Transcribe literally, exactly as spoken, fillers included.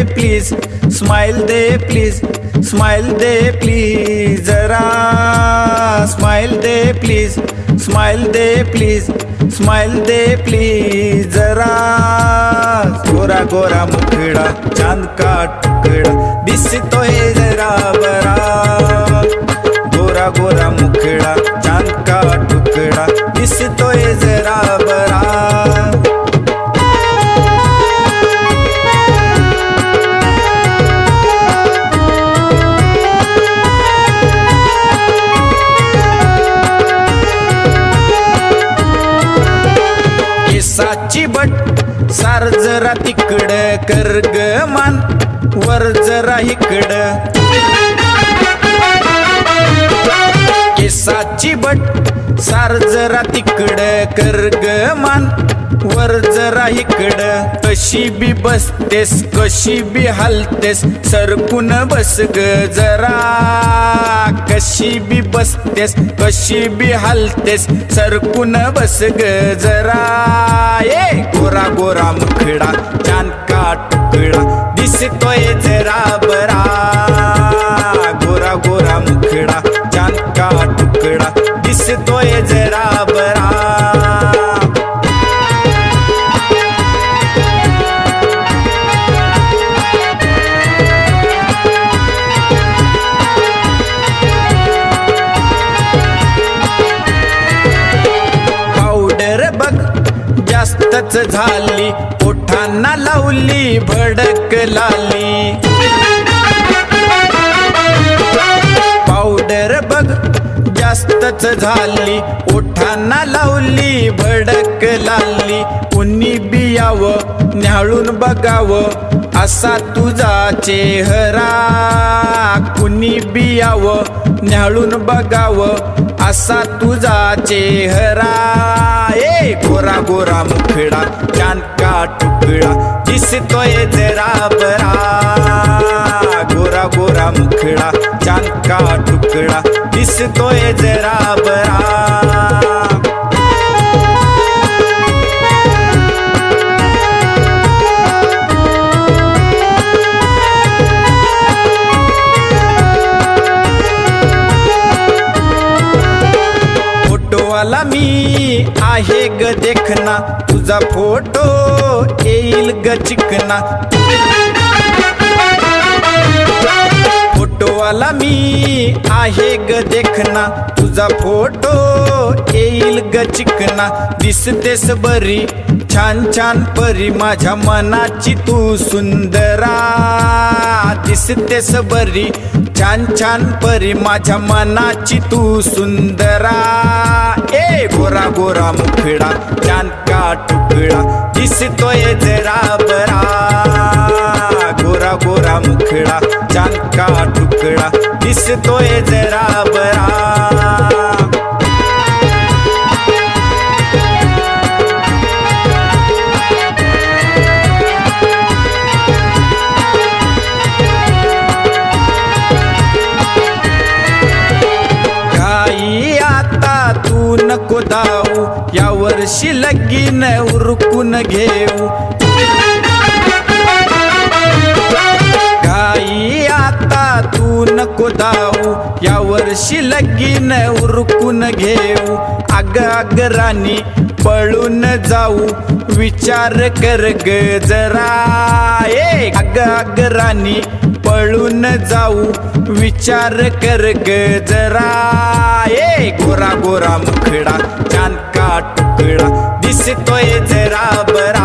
Please, smile दे please, smile दे please, जरा स्माइल दे प्लीज, स्माइल दे प्लीज, स्माइल दे प्लीज, जरा गोरा गोरा मुखड़ा चांद का टुकड़ा दिसतोय जरा बरा, गोरा गोरा मुखड़ा चांद का टुकड़ा दिसतोय जरा बरा. केसाची बट सार जरा तिकडं कर ग मान वर जरा इकडं, केसाची बट सार जरा तिकडं कर ग मान वर जरा इकडं. कशी बी बसतेस कशी बी हलतेस सरकून बस ग जरा, कशी बी बसतेस कशी बी हलतेस सरकून बस ग जरा. ए गोरा गोरा मुखडा चांद का टुकड़ा दिसतोय जरा बरा, गोरा गोरा मुखडा चांद का टुकड़ा दिसतोय जरा बरा. जास्तच झाली ओठांना लावली भडक लाली, पावडर बघ जास्तच झाली ओठांना लावली भडक लाली. कुणी बियावं न्याहाळून बघावं असा तुझा चेहरा, कुणी बियावं न्याहाळून बघावं असा तुझा चेहरा. ए गोरा गोरा मुखडा चांद का टुकड़ा दिसतोय जरा बरा, गोरा गोरा मुखडा चांद का टुकड़ा दिसतोय जरा बरा. फोटोवाला मी आहे ग देखना तुझा फोटो येईल ग चिकना, फोटोवाला मी आहे ग देखना तुझा फोटो येईल ग चिकना. दिसतेस बरी छान छान परी माझ्या मनाची तू सुंदरा, दिसतेस बरी छान छान परी माझ्या मनाची तू सुंदरा. ए गोरा गोरा मुखडा चांद का टुकड़ा दिसतोय जरा बरा, गोरा गोरा मुखडा चांद का टुकड़ा दिसतोय जरा बरा. तू नको धावू या वर्षी लगीन उरकून घेऊ, घाई आता तू नको धावू या वर्षी लगीन उरकून घेऊ. अग अग राणी पळून जाऊ विचार कर ग जरा, ए अग अग राणी पळून जाऊ विचार कर ग जरा. ए गोरा गोरा मुखडा चांद का टुकड़ा दिसतोय जरा बरा,